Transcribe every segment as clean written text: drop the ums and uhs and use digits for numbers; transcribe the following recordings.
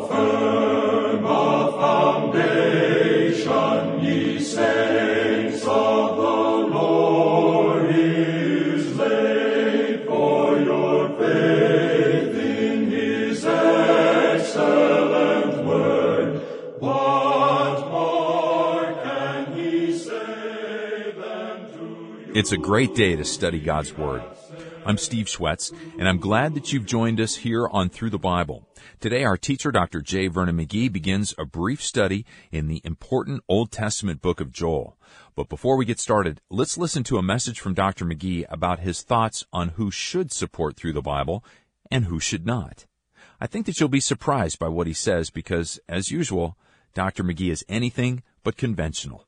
firm a foundation, ye saints of the Lord, is laid, for your faith in his excellent word. What more can he say than to you? It's a great day to study God's Word. I'm Steve Schwetz, and I'm glad that you've joined us here on Through the Bible. Today, our teacher, Dr. J. Vernon McGee, begins a brief study in the important Old Testament book of Joel. But before we get started, let's listen to a message from Dr. McGee about his thoughts on who should support Through the Bible and who should not. I think that you'll be surprised by what he says because, as usual, Dr. McGee is anything but conventional.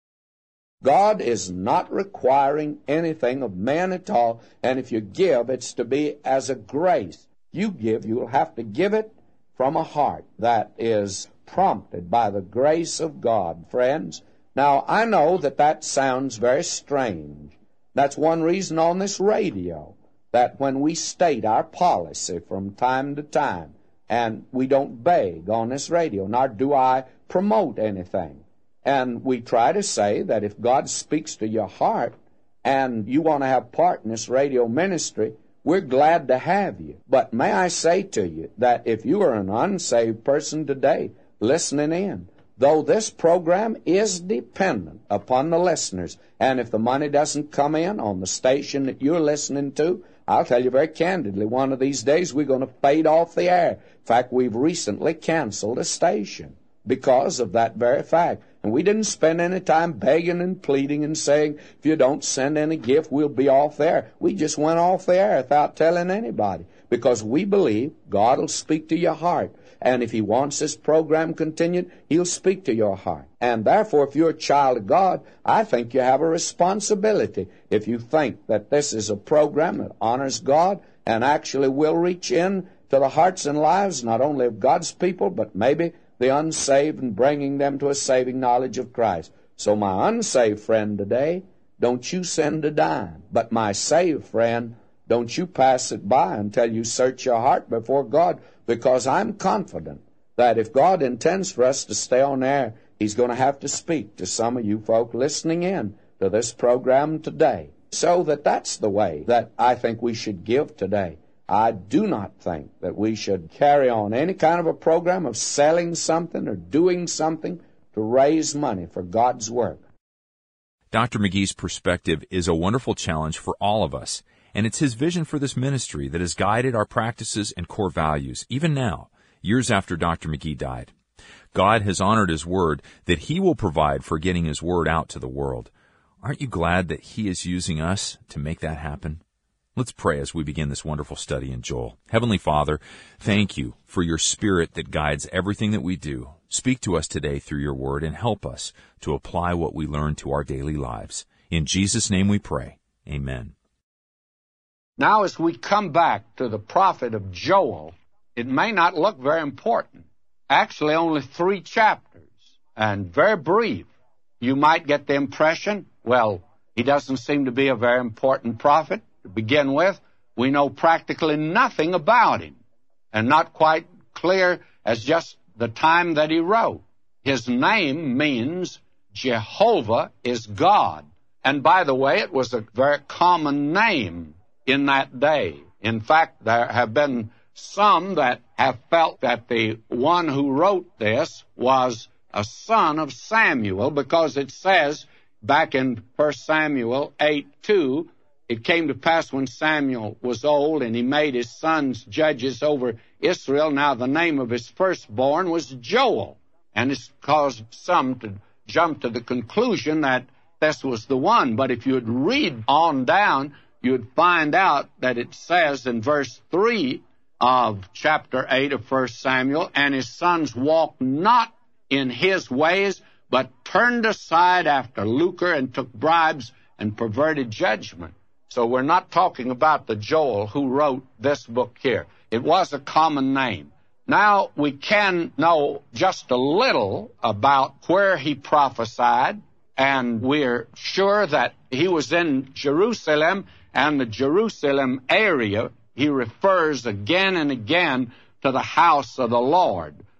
God is not requiring anything of man at all, and if you give, it's to be as a grace. You give, you'll have to give it from a heart that is prompted by the grace of God, friends. Now, I know that that sounds very strange. That's one reason on this radio, that when we state our policy from time to time, and we don't beg on this radio, nor do I promote anything. And we try to say that if God speaks to your heart and you want to have part in this radio ministry, we're glad to have you. But may I say to you that if you are an unsaved person today listening in, though this program is dependent upon the listeners, and if the money doesn't come in on the station that you're listening to, I'll tell you very candidly, one of these days we're going to fade off the air. In fact, we've recently canceled a station because of that very fact. And we didn't spend any time begging and pleading and saying, if you don't send any gift, we'll be off there. We just went off there without telling anybody because we believe God will speak to your heart. And if he wants this program continued, he'll speak to your heart. And therefore, if you're a child of God, I think you have a responsibility. If you think that this is a program that honors God and actually will reach in to the hearts and lives not only of God's people, but maybe the unsaved, and bringing them to a saving knowledge of Christ. So my unsaved friend today, don't you send a dime. But my saved friend, don't you pass it by until you search your heart before God, because I'm confident that if God intends for us to stay on air, he's going to have to speak to some of you folk listening in to this program today. So that's the way that I think we should give today. I do not think that we should carry on any kind of a program of selling something or doing something to raise money for God's work. Dr. McGee's perspective is a wonderful challenge for all of us, and it's his vision for this ministry that has guided our practices and core values, even now, years after Dr. McGee died. God has honored his word that he will provide for getting his word out to the world. Aren't you glad that he is using us to make that happen? Let's pray as we begin this wonderful study in Joel. Heavenly Father, thank you for your Spirit that guides everything that we do. Speak to us today through your word and help us to apply what we learn to our daily lives. In Jesus' name we pray. Amen. Now, as we come back to the prophet of Joel, it may not look very important. Actually, only 3 chapters, and very brief. You might get the impression, well, he doesn't seem to be a very important prophet. To begin with, we know practically nothing about him, and not quite clear as just the time that he wrote. His name means Jehovah is God. And by the way, it was a very common name in that day. In fact, there have been some that have felt that the one who wrote this was a son of Samuel, because it says back in 1 Samuel 8:2, it came to pass when Samuel was old, and he made his sons judges over Israel. Now the name of his firstborn was Joel. And it's caused some to jump to the conclusion that this was the one. But if you'd read on down, you'd find out that it says in verse 3 of chapter 8 of 1 Samuel, and his sons walked not in his ways, but turned aside after lucre and took bribes and perverted judgment. So we're not talking about the Joel who wrote this book here. It was a common name. Now we can know just a little about where he prophesied, and we're sure that he was in Jerusalem and the Jerusalem area. He refers again and again to the house of the Lord.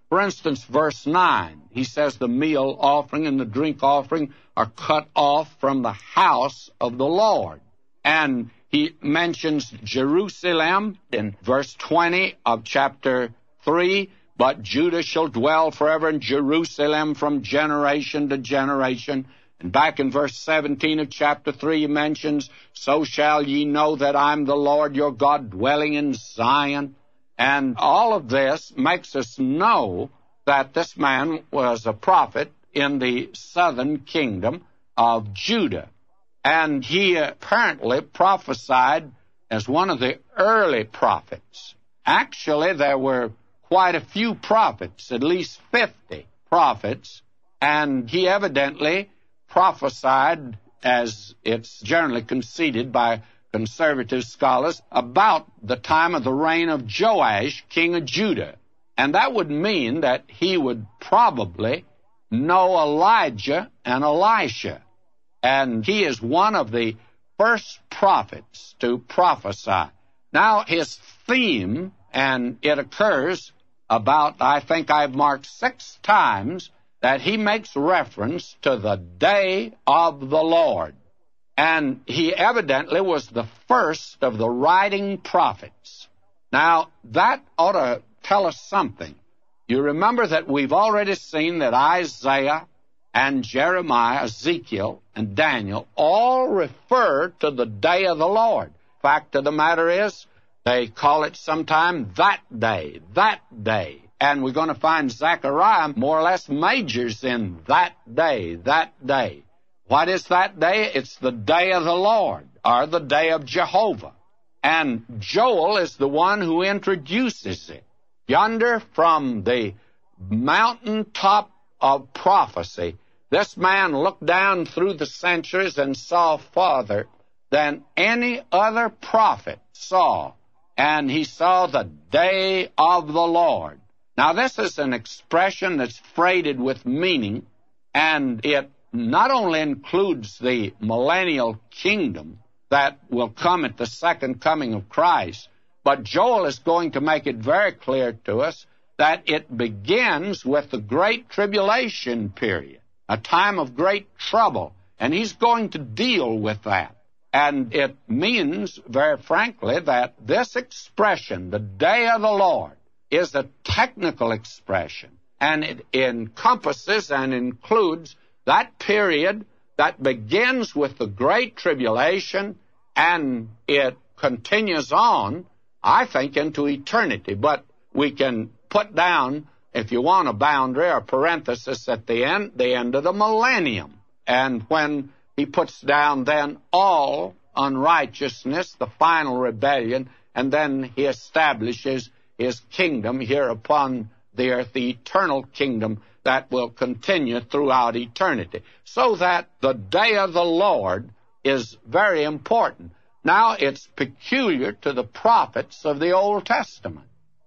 For instance, verse 9, he says the meal offering and the drink offering are cut off from the house of the Lord. And he mentions Jerusalem in verse 20 of chapter 3, but Judah shall dwell forever in Jerusalem from generation to generation. And back in verse 17 of chapter 3, he mentions, so shall ye know that I'm the Lord your God dwelling in Zion. And all of this makes us know that this man was a prophet in the southern kingdom of Judah. And he apparently prophesied as one of the early prophets. Actually, there were quite a few prophets, at least 50 prophets, and he evidently prophesied, as it's generally conceded by conservative scholars, about the time of the reign of Joash, king of Judah. And that would mean that he would probably know Elijah and Elisha. And he is one of the first prophets to prophesy. Now, his theme, and it occurs about, I think I've marked 6 times, that he makes reference to the day of the Lord. And he evidently was the first of the writing prophets. Now, that ought to tell us something. You remember that we've already seen that Isaiah and Jeremiah, Ezekiel, and Daniel all refer to the day of the Lord. Fact of the matter is, they call it sometime that day. And we're going to find Zechariah more or less majors in that day. What is that day? It's the day of the Lord, or the day of Jehovah. And Joel is the one who introduces it. Yonder from the mountaintop of prophecy, this man looked down through the centuries and saw farther than any other prophet saw. And he saw the day of the Lord. Now, this is an expression that's freighted with meaning, and it not only includes the millennial kingdom that will come at the second coming of Christ, but Joel is going to make it very clear to us that it begins with the Great Tribulation period, a time of great trouble, and he's going to deal with that. And it means, very frankly, that this expression, the day of the Lord, is a technical expression, and it encompasses and includes that period that begins with the Great Tribulation, and it continues on, I think, into eternity. But we can put down, if you want, a boundary or parenthesis at the end of the millennium. And when he puts down then all unrighteousness, the final rebellion, and then he establishes his kingdom here upon the earth, the eternal kingdom that will continue throughout eternity. So that the day of the Lord is very important. Now, it's peculiar to the prophets of the Old Testament.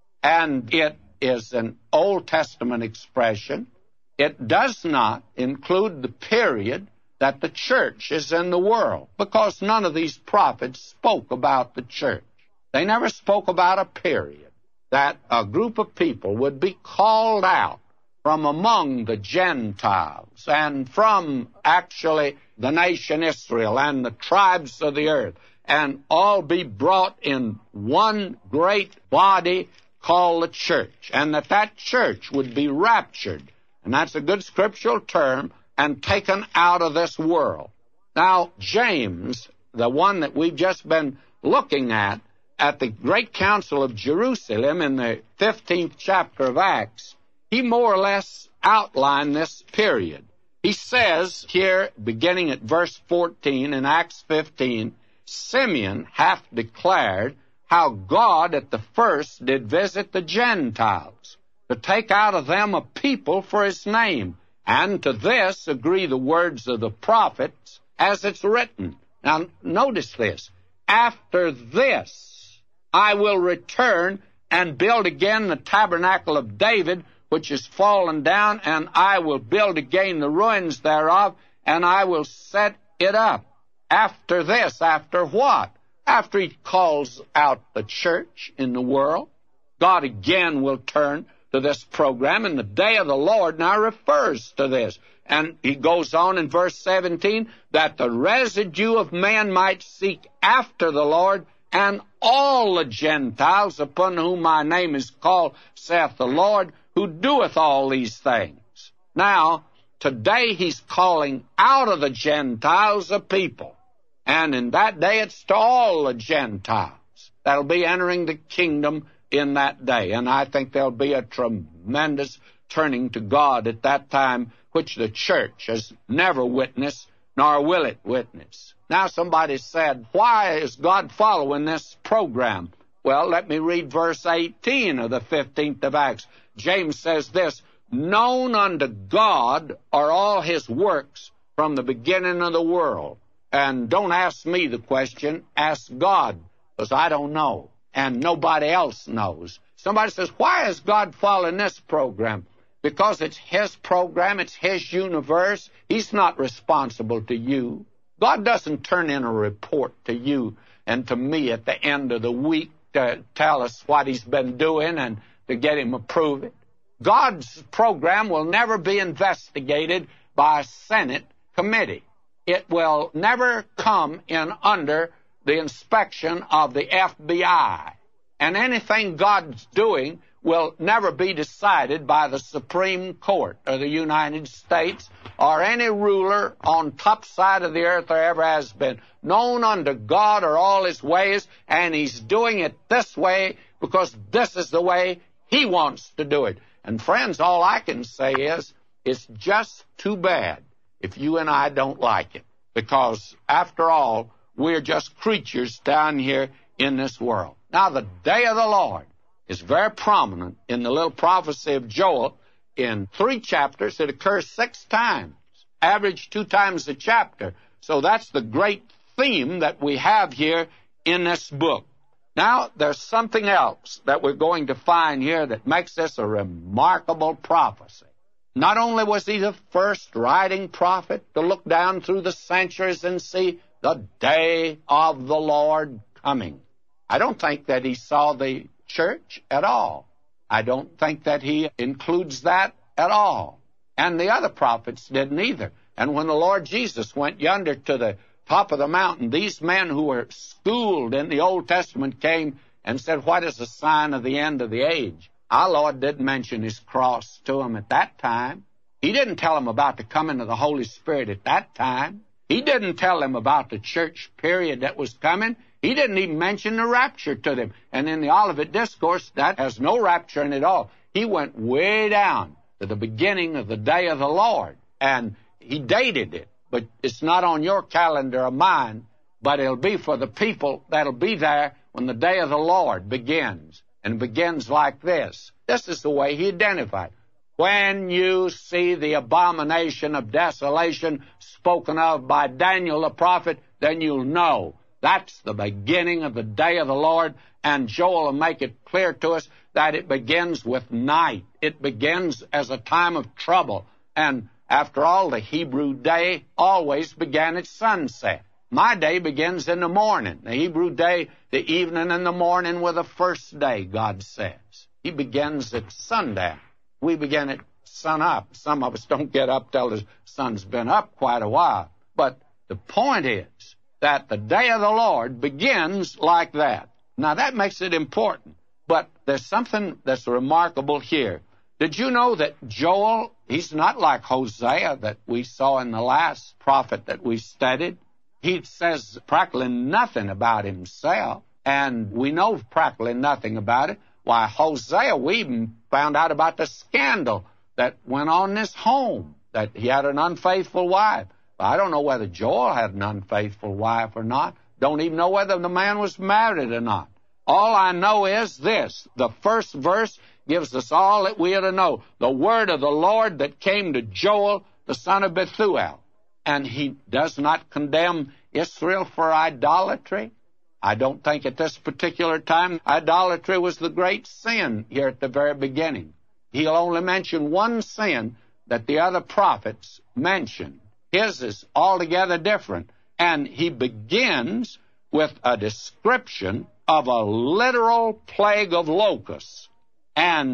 And it is an Old Testament expression. It does not include the period that the church is in the world, because none of these prophets spoke about the church. They never spoke about a period that a group of people would be called out from among the Gentiles and from actually the nation Israel and the tribes of the earth, and all be brought in one great body called the church, and that church would be raptured, and that's a good scriptural term, and taken out of this world. Now, James, the one that we've just been looking at the Great Council of Jerusalem in the 15th chapter of Acts, he more or less outlined this period. He says here, beginning at verse 14 in Acts 15, Simeon hath declared how God at the first did visit the Gentiles, to take out of them a people for his name. And to this agree the words of the prophets, as it's written. Now, notice this. After this, I will return and build again the tabernacle of David, which is fallen down, and I will build again the ruins thereof, and I will set it up. After this, after what? After he calls out the church in the world, God again will turn to this program, and the day of the Lord now refers to this. And he goes on in verse 17, that the residue of men might seek after the Lord, and all the Gentiles upon whom my name is called, saith the Lord, who doeth all these things. Now, today he's calling out of the Gentiles a people. And in that day it's to all the Gentiles that'll be entering the kingdom in that day. And I think there'll be a tremendous turning to God at that time, which the church has never witnessed, nor will it witness. Now somebody said, why is God following this program? Well, let me read verse 18 of the 15th of Acts. James says this, known unto God are all his works from the beginning of the world. And don't ask me the question, ask God, because I don't know, and nobody else knows. Somebody says, why is God following this program? Because it's his program, it's his universe. He's not responsible to you. God doesn't turn in a report to you and to me at the end of the week to tell us what he's been doing and to get him approved. God's program will never be investigated by a Senate committee. It will never come in under the inspection of the FBI. And anything God's doing will never be decided by the Supreme Court of the United States or any ruler on top side of the earth there ever has been. Known unto God are all his ways, and he's doing it this way because this is the way he wants to do it. And friends, all I can say is, it's just too bad if you and I don't like it, because after all, we're just creatures down here in this world. Now, the day of the Lord is very prominent in the little prophecy of Joel. In 3 chapters, it occurs 6 times, average 2 times a chapter. So that's the great theme that we have here in this book. Now, there's something else that we're going to find here that makes this a remarkable prophecy. Not only was he the first writing prophet to look down through the centuries and see the day of the Lord coming. I don't think that he saw the church at all. I don't think that he includes that at all. And the other prophets didn't either. And when the Lord Jesus went yonder to the top of the mountain, these men who were schooled in the Old Testament came and said, what is the sign of the end of the age? Our Lord didn't mention his cross to them at that time. He didn't tell them about the coming of the Holy Spirit at that time. He didn't tell them about the church period that was coming. He didn't even mention the rapture to them. And in the Olivet Discourse, that has no rapture in it at all. He went way down to the beginning of the day of the Lord, and he dated it. But it's not on your calendar or mine, but it'll be for the people that'll be there when the day of the Lord begins. And it begins like this. This is the way he identified. When you see the abomination of desolation spoken of by Daniel the prophet, then you'll know that's the beginning of the day of the Lord. And Joel will make it clear to us that it begins with night. It begins as a time of trouble. And after all, the Hebrew day always began at sunset. My day begins in the morning. The Hebrew day, the evening and the morning were the first day, God says. He begins at sundown. We begin at sunup. Some of us don't get up till the sun's been up quite a while. But the point is that the day of the Lord begins like that. Now, that makes it important. But there's something that's remarkable here. Did you know that Joel, he's not like Hosea that we saw in the last prophet that we studied? He says practically nothing about himself, and we know practically nothing about it. Why, Hosea, we even found out about the scandal that went on in his home, that he had an unfaithful wife. I don't know whether Joel had an unfaithful wife or not. Don't even know whether the man was married or not. All I know is this. The first verse gives us all that we ought to know. The word of the Lord that came to Joel, the son of Bethuel. And he does not condemn Israel for idolatry. I don't think at this particular time idolatry was the great sin here at the very beginning. He'll only mention one sin that the other prophets mentioned. His is altogether different. And he begins with a description of a literal plague of locusts. And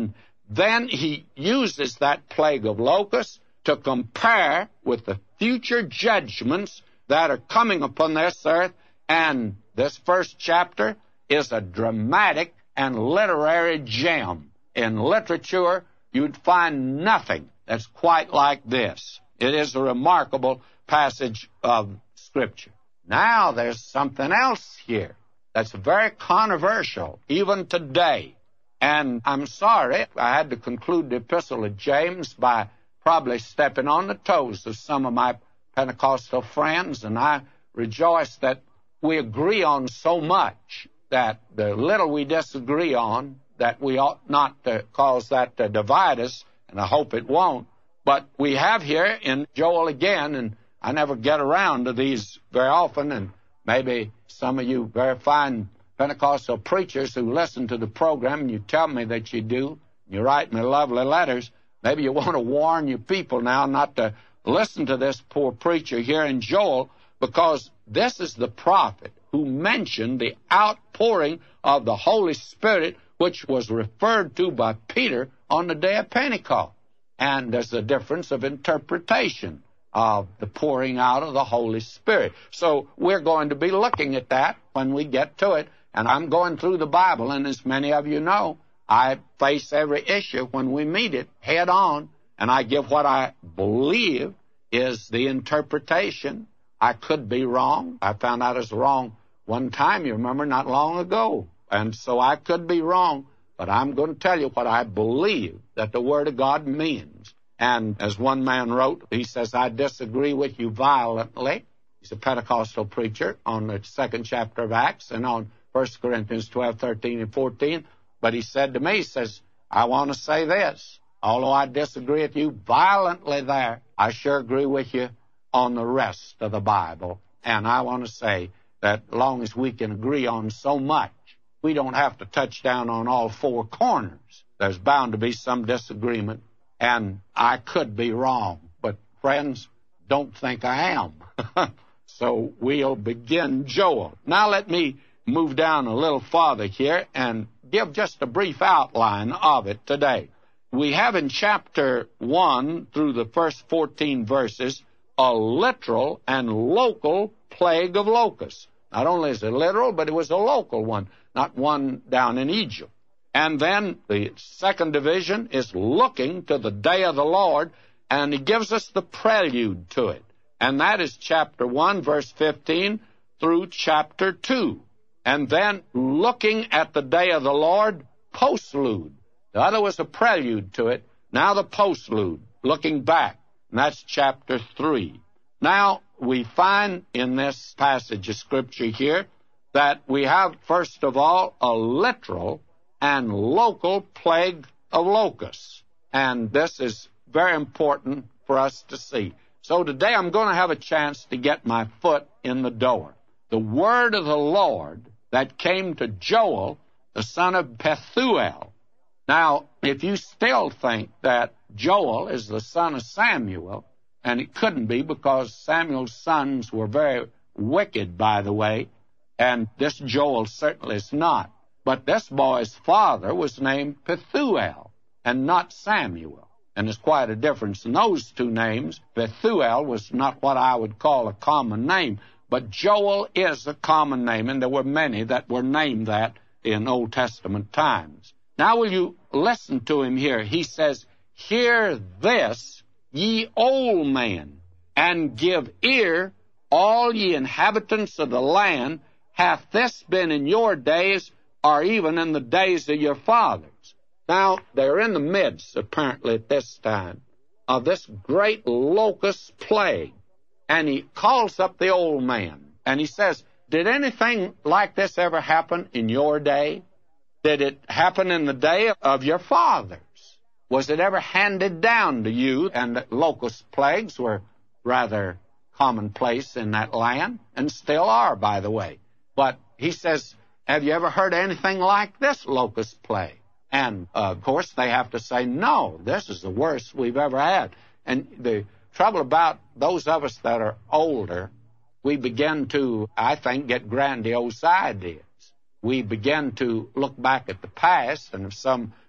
then he uses that plague of locusts to compare with the future judgments that are coming upon this earth. And this first chapter is a dramatic and literary gem. In literature, you'd find nothing that's quite like this. It is a remarkable passage of Scripture. Now there's something else here that's very controversial, even today. And I'm sorry, I had to conclude the epistle of James by probably stepping on the toes of some of my Pentecostal friends, and I rejoice that we agree on so much that the little we disagree on, that we ought not to cause that to divide us, and I hope it won't. But we have here in Joel again, and I never get around to these very often, and maybe some of you very fine Pentecostal preachers who listen to the program, and you tell me that you do, you write me lovely letters, maybe you want to warn your people now not to listen to this poor preacher here in Joel, because this is the prophet who mentioned the outpouring of the Holy Spirit, which was referred to by Peter on the day of Pentecost. And there's a difference of interpretation of the pouring out of the Holy Spirit. So we're going to be looking at that when we get to it. And I'm going through the Bible, and as many of you know, I face every issue when we meet it head on, and I give what I believe is the interpretation. I could be wrong. I found out I was wrong one time, you remember, not long ago. And so I could be wrong, but I'm going to tell you what I believe that the Word of God means. And as one man wrote, he says, I disagree with you violently. He's a Pentecostal preacher on the 2nd chapter of Acts and on 1 Corinthians 12, 13, and 14. But he said to me, he says, I want to say this. Although I disagree with you violently there, I sure agree with you on the rest of the Bible. And I want to say that as long as we can agree on so much, we don't have to touch down on all four corners. There's bound to be some disagreement, and I could be wrong. But friends, don't think I am. So we'll begin Joel. Now let me move down a little farther here and give just a brief outline of it today. We have in chapter 1 through the first 14 verses a literal and local plague of locusts. Not only is it literal, but it was a local one, not one down in Egypt. And then the second division is looking to the day of the Lord, and he gives us the prelude to it. And that is chapter 1, verse 15 through chapter 2. And then looking at the day of the Lord, postlude. The other was a prelude to it. Now the postlude, looking back. And that's chapter 3. Now, we find in this passage of Scripture here that we have, first of all, a literal and local plague of locusts. And this is very important for us to see. So today I'm going to have a chance to get my foot in the door. The word of the Lord that came to Joel, the son of Pethuel. Now, if you still think that Joel is the son of Samuel, and it couldn't be because Samuel's sons were very wicked, by the way, and this Joel certainly is not. But this boy's father was named Pethuel and not Samuel. And there's quite a difference in those two names. Pethuel was not what I would call a common name, but Joel is a common name, and there were many that were named that in Old Testament times. Now will you listen to him here? He says, Hear this, ye old men, and give ear, all ye inhabitants of the land. Hath this been in your days, or even in the days of your fathers? Now, they're in the midst, apparently at this time, of this great locust plague. And he calls up the old man, and he says, Did anything like this ever happen in your day? Did it happen in the day of your fathers? Was it ever handed down to you? And the locust plagues were rather commonplace in that land, and still are, by the way. But he says, have you ever heard anything like this locust plague? And, of course, they have to say, no, this is the worst we've ever had. And the trouble about those of us that are older, we begin to, I think, get grandiose ideas. We begin to look back at the past, and if some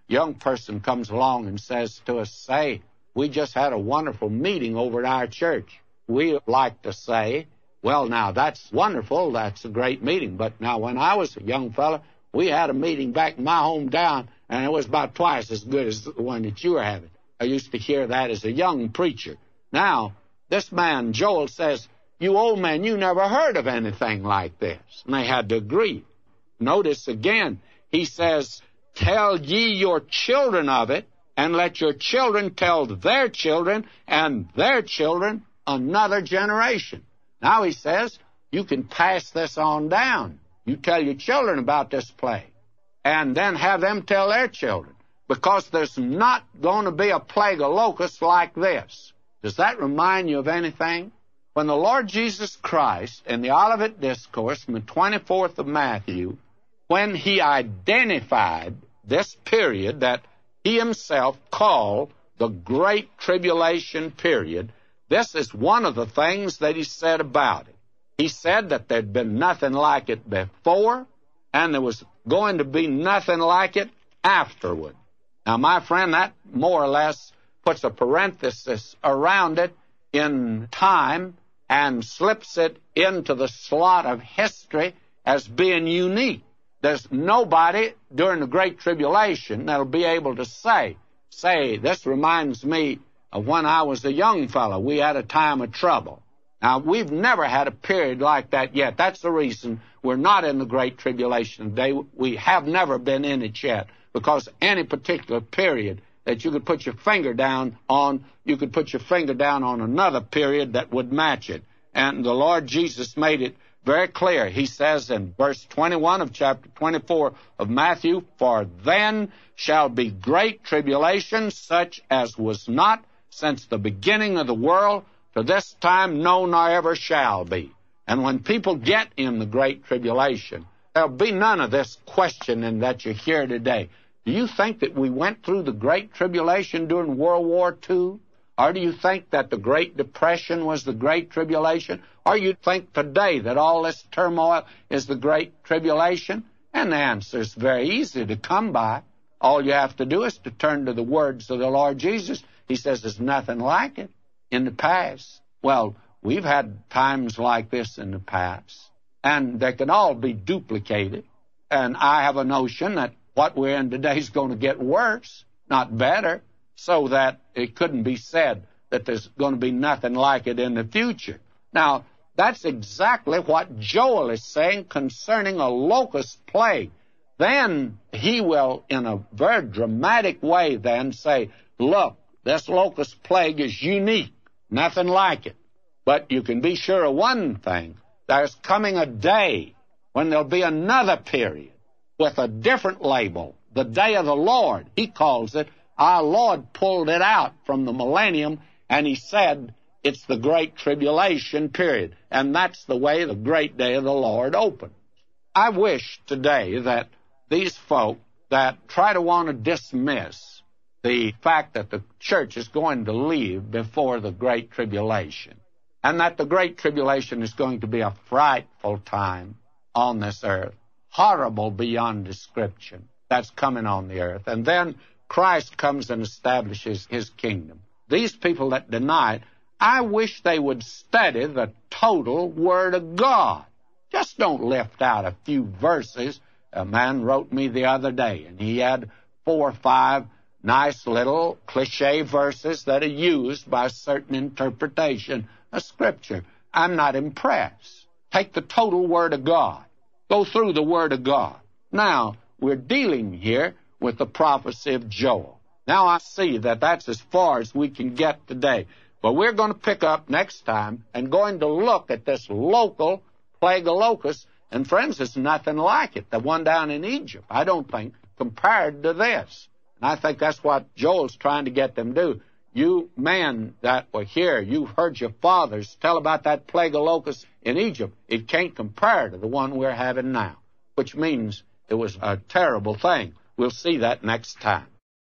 young person comes along and says to us, say, we just had a wonderful meeting over at our church. We like to say, well, now, that's wonderful. That's a great meeting. But now, when I was a young fella, we had a meeting back in my hometown, and it was about twice as good as the one that you were having. I used to hear that as a young preacher. Now, this man, Joel, says, you old man, you never heard of anything like this. And they had to agree. Notice again, he says, tell ye your children of it, and let your children tell their children, and their children another generation. Now he says, you can pass this on down. You tell your children about this plague, and then have them tell their children, because there's not going to be a plague of locusts like this. Does that remind you of anything? When the Lord Jesus Christ, in the Olivet Discourse, in the 24th of Matthew, when he identified this period that he himself called the Great Tribulation period, this is one of the things that he said about it. He said that there'd been nothing like it before, and there was going to be nothing like it afterward. Now, my friend, that more or less puts a parenthesis around it in time and slips it into the slot of history as being unique. There's nobody during the Great Tribulation that'll be able to say, this reminds me of when I was a young fellow. We had a time of trouble. Now, we've never had a period like that yet. That's the reason we're not in the Great Tribulation today. We have never been in it yet, because any particular period that you could put your finger down on, you could put your finger down on another period that would match it. And the Lord Jesus made it very clear. He says in verse 21 of chapter 24 of Matthew, for then shall be great tribulation, such as was not since the beginning of the world, to this time no, nor ever shall be. And when people get in the Great Tribulation, there'll be none of this questioning that you hear today. Do you think that we went through the Great Tribulation during World War II? Or do you think that the Great Depression was the Great Tribulation? Or you think today that all this turmoil is the Great Tribulation? And the answer is very easy to come by. All you have to do is to turn to the words of the Lord Jesus. He says there's nothing like it in the past. Well, we've had times like this in the past, and they can all be duplicated. And I have a notion that what we're in today is going to get worse, not better, so that it couldn't be said that there's going to be nothing like it in the future. Now, that's exactly what Joel is saying concerning a locust plague. Then he will, in a very dramatic way, then say, look, this locust plague is unique, nothing like it. But you can be sure of one thing. There's coming a day when there'll be another period with a different label, the day of the Lord. He calls it. Our Lord pulled it out from the millennium, and he said it's the Great Tribulation period. And that's the way the great day of the Lord opened. I wish today that these folk that try to want to dismiss the fact that the church is going to leave before the Great Tribulation, and that the Great Tribulation is going to be a frightful time on this earth, horrible beyond description, that's coming on the earth. And then Christ comes and establishes his kingdom. These people that deny it, I wish they would study the total Word of God. Just don't lift out a few verses. A man wrote me the other day, and he had 4 or 5 nice little cliche verses that are used by a certain interpretation of Scripture. I'm not impressed. Take the total Word of God. Go through the Word of God. Now, we're dealing here with the prophecy of Joel. Now I see that that's as far as we can get today. But we're going to pick up next time and going to look at this local plague of locusts. And friends, there's nothing like it. The one down in Egypt, I don't think, compared to this. And I think that's what Joel's trying to get them to do. You men that were here, you've heard your fathers tell about that plague of locusts in Egypt. It can't compare to the one we're having now, which means it was a terrible thing. We'll see that next time.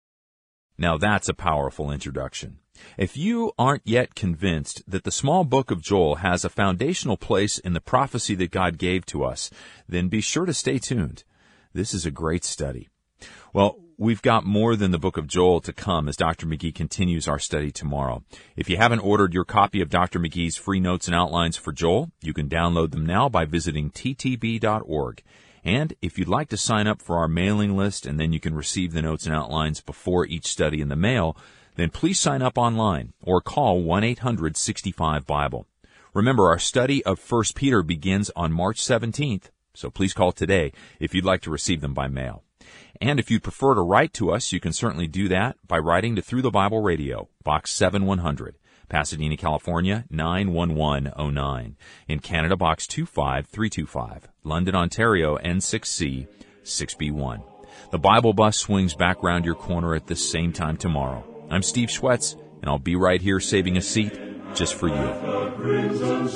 Now that's a powerful introduction. If you aren't yet convinced that the small book of Joel has a foundational place in the prophecy that God gave to us, then be sure to stay tuned. This is a great study. Well, we've got more than the book of Joel to come as Dr. McGee continues our study tomorrow. If you haven't ordered your copy of Dr. McGee's free notes and outlines for Joel, you can download them now by visiting ttb.org. And if you'd like to sign up for our mailing list and then you can receive the notes and outlines before each study in the mail, then please sign up online or call 1-800-65-BIBLE. Remember, our study of 1 Peter begins on March 17th, so please call today if you'd like to receive them by mail. And if you'd prefer to write to us, you can certainly do that by writing to Through the Bible Radio, Box 7100, Pasadena, California, 91109. In Canada, Box 25325, London, Ontario, N6C, 6B1. The Bible bus swings back round your corner at this same time tomorrow. I'm Steve Schwetz, and I'll be right here saving a seat just for you.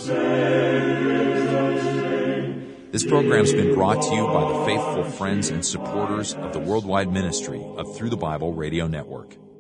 This program's been brought to you by the faithful friends and supporters of the worldwide ministry of Through the Bible Radio Network.